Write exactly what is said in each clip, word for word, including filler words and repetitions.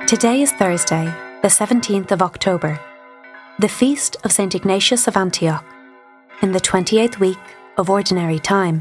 Today is Thursday, the seventeenth of October, the feast of Saint Ignatius of Antioch, in the twenty-eighth week of Ordinary Time.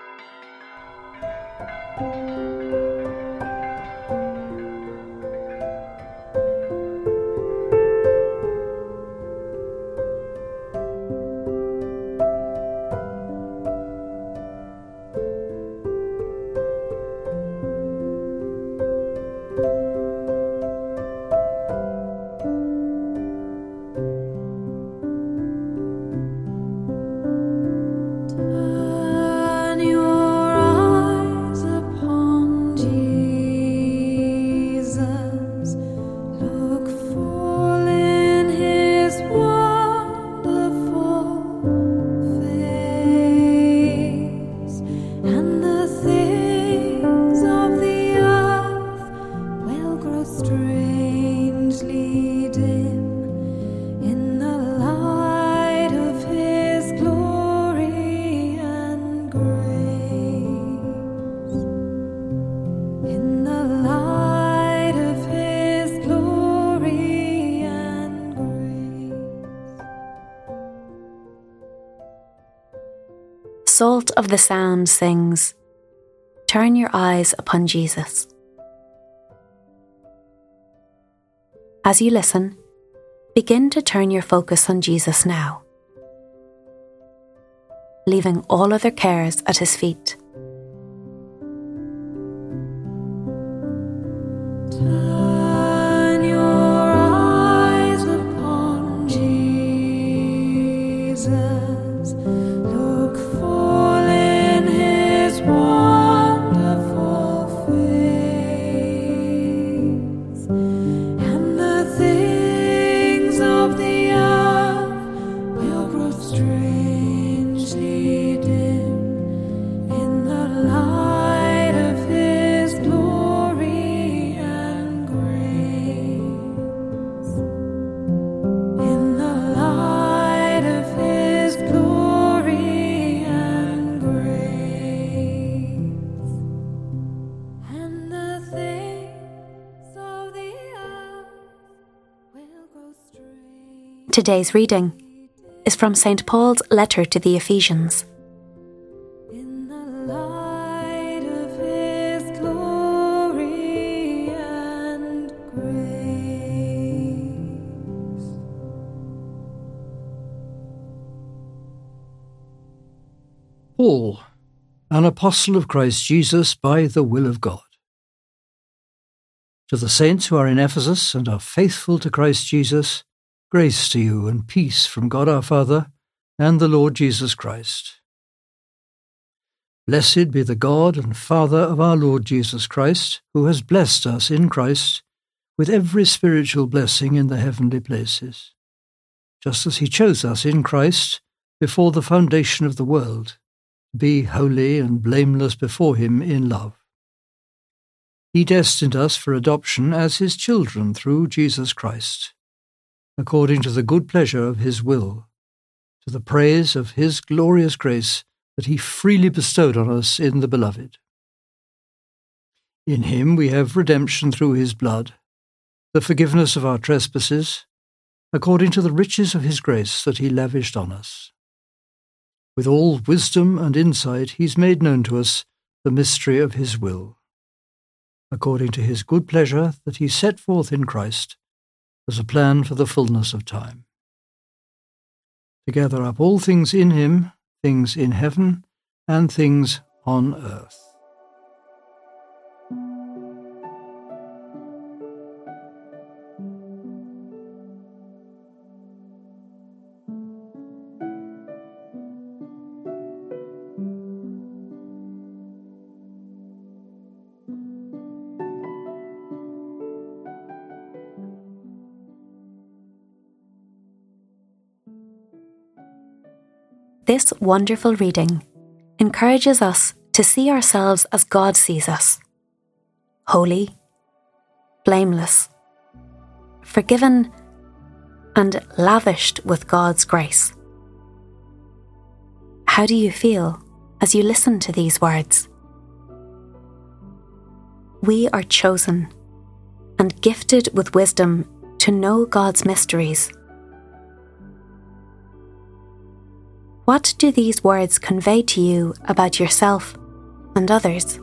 Salt of the Sound sings, "Turn your eyes upon Jesus." As you listen, begin to turn your focus on Jesus now, leaving all other cares at his feet. Turn your eyes upon Jesus. Look full in his wonderful face, and the things of the earth will grow strangely dim in the light of his glory and grace. In the light of his glory and grace. And the things of the earth will grow strange. Today's reading is from Saint Paul's letter to the Ephesians. In the light of his glory and grace. Paul, an apostle of Christ Jesus by the will of God. To the saints who are in Ephesus and are faithful to Christ Jesus, grace to you and peace from God our Father and the Lord Jesus Christ. Blessed be the God and Father of our Lord Jesus Christ, who has blessed us in Christ with every spiritual blessing in the heavenly places, just as he chose us in Christ before the foundation of the world, to be holy and blameless before him in love. He destined us for adoption as his children through Jesus Christ, according to the good pleasure of his will, to the praise of his glorious grace that he freely bestowed on us in the Beloved. In him we have redemption through his blood, the forgiveness of our trespasses, according to the riches of his grace that he lavished on us. With all wisdom and insight he's made known to us the mystery of his will, according to his good pleasure that he set forth in Christ as a plan for the fullness of time, to gather up all things in him, things in heaven and things on earth. This wonderful reading encourages us to see ourselves as God sees us: holy, blameless, forgiven, and lavished with God's grace. How do you feel as you listen to these words? We are chosen, and gifted with wisdom to know God's mysteries. What do these words convey to you about yourself and others?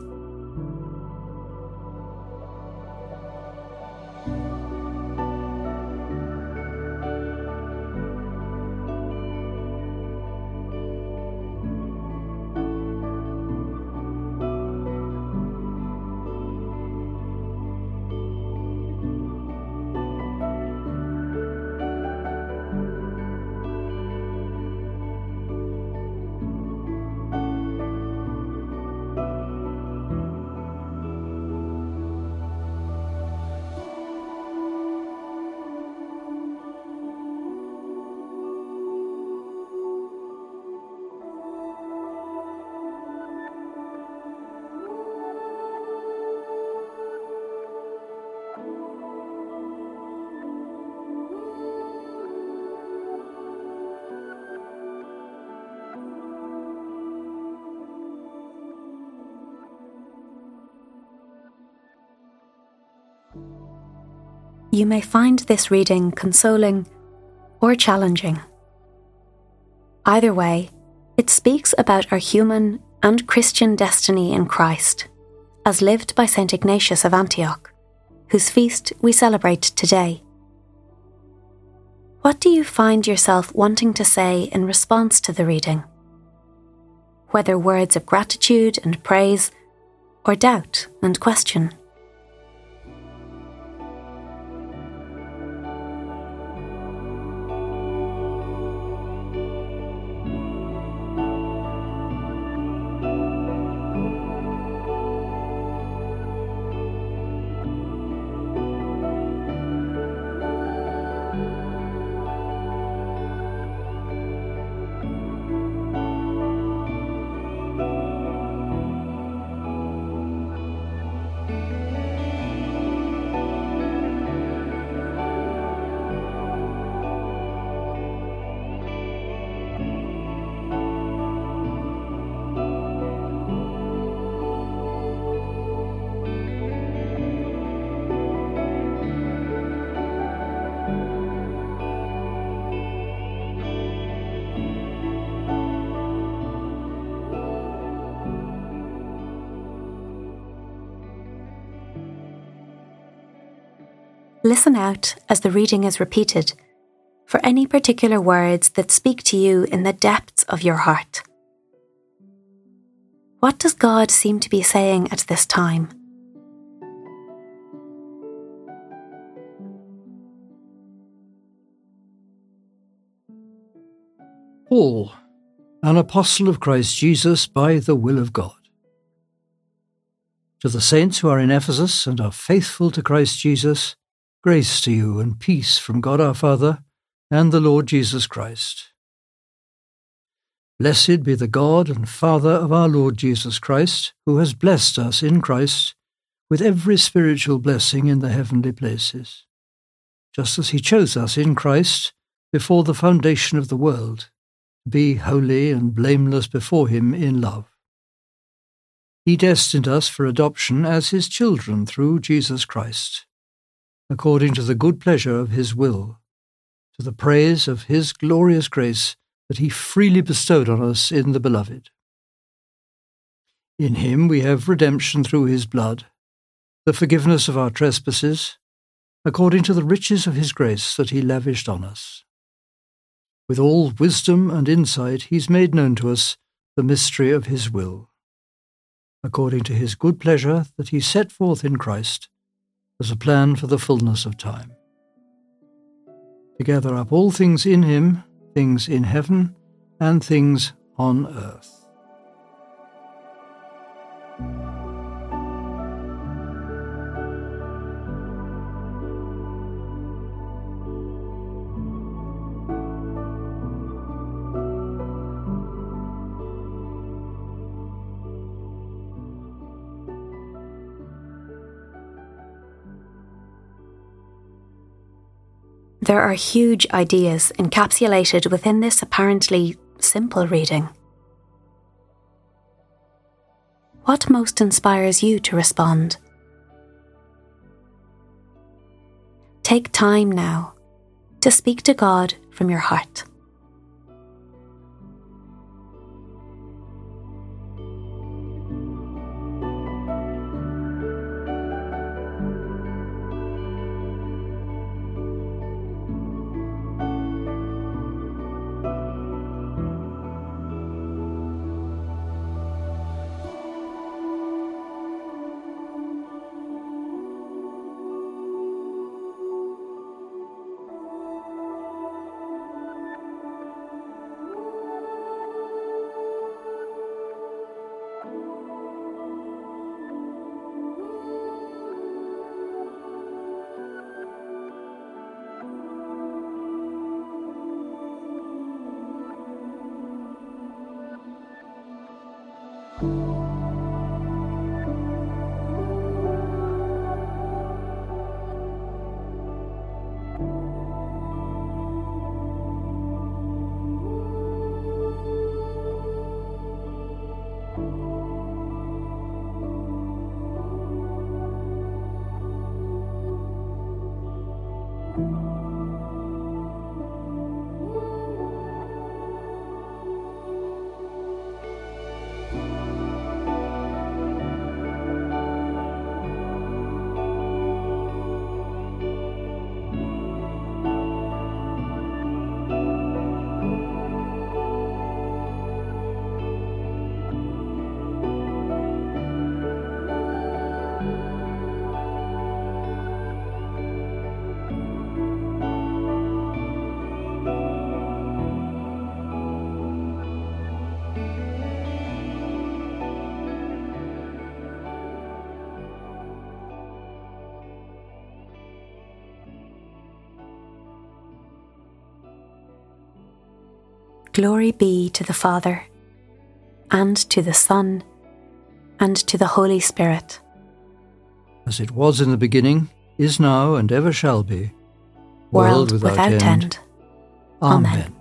You may find this reading consoling or challenging. Either way, it speaks about our human and Christian destiny in Christ, as lived by Saint Ignatius of Antioch, whose feast we celebrate today. What do you find yourself wanting to say in response to the reading? Whether words of gratitude and praise, or doubt and question. Listen out as the reading is repeated for any particular words that speak to you in the depths of your heart. What does God seem to be saying at this time? Paul, an apostle of Christ Jesus by the will of God. To the saints who are in Ephesus and are faithful to Christ Jesus, grace to you and peace from God our Father and the Lord Jesus Christ. Blessed be the God and Father of our Lord Jesus Christ, who has blessed us in Christ with every spiritual blessing in the heavenly places, just as he chose us in Christ before the foundation of the world, to be holy and blameless before him in love. He destined us for adoption as his children through Jesus Christ, according to the good pleasure of his will, to the praise of his glorious grace that he freely bestowed on us in the Beloved. In him we have redemption through his blood, the forgiveness of our trespasses, according to the riches of his grace that he lavished on us. With all wisdom and insight he's made known to us the mystery of his will, according to his good pleasure that he set forth in Christ, as a plan for the fullness of time, to gather up all things in him, things in heaven and things on earth. There are huge ideas encapsulated within this apparently simple reading. What most inspires you to respond? Take time now to speak to God from your heart. Glory be to the Father, and to the Son, and to the Holy Spirit. As it was in the beginning, is now, and ever shall be, World without end. Amen.